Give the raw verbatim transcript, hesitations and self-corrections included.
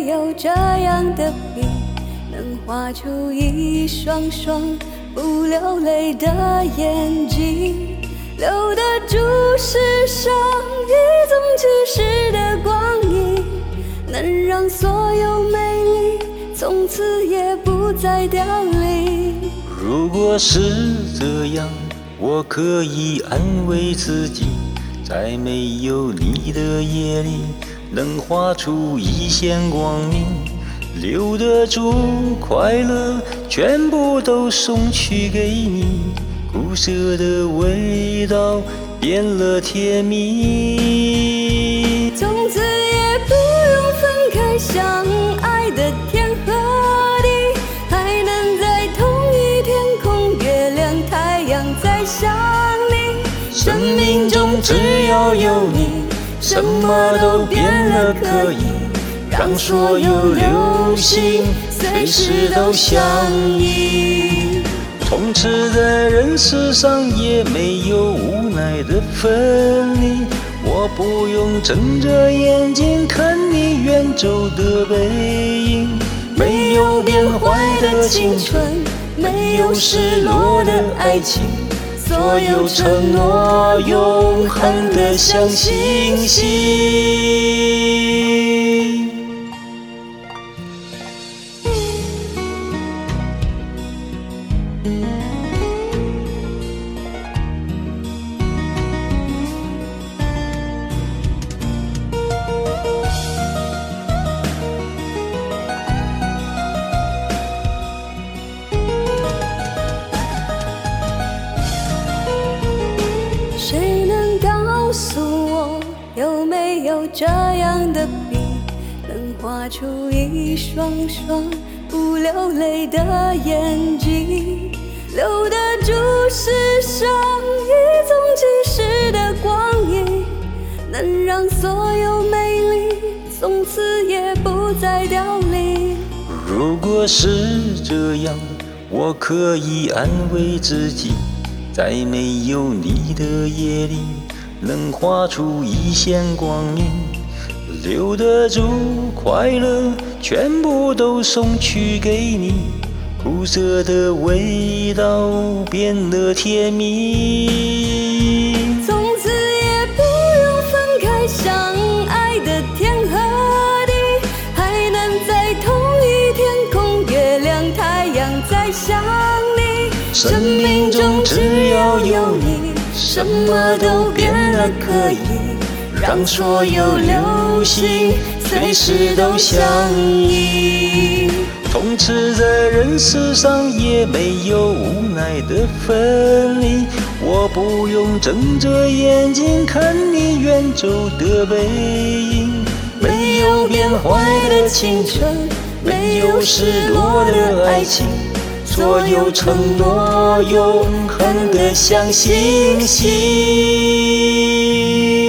没有这样的笔，能画出一双双不流泪的眼睛，留得住世上一纵即逝的光阴，能让所有美丽从此也不再凋零。 如果是这样，我可以安慰自己，在没有你的夜里，能画出一线光明，留得住快乐，全部都送去给你，苦涩的味道变了甜蜜。 从此也不用分开，相爱的天和地，还能在同一天空，月亮太阳在想你。 生命中只要有你，什么都变了，可以让所有流星随时都相依。从此在人世上也没有无奈的分离，我不用睁着眼睛看你远走的背影，没有变坏的青春，没有失落的爱情，所有承诺永恒的像星星。 谁能告诉我，有没有这样的笔，能画出一双双不流泪的眼睛，留得住世上一纵即逝的光阴，能让所有美丽从此也不再凋零。 如果是这样，我可以安慰自己，在没有你的夜里，能画出一线光明，留得住快乐，全部都送去给你，苦涩的味道变了甜蜜。 从此也不用分开，相爱的天和地，还能在同一天空，月亮太阳在想你。 生命中只要有你，什么都变了，可以让所有流星随时都相依。从此在人世上也没有无奈的分离，我不用睁着眼睛看你远走的背影，没有变坏的青春，没有失落的爱情，所有承诺永恒的像星星。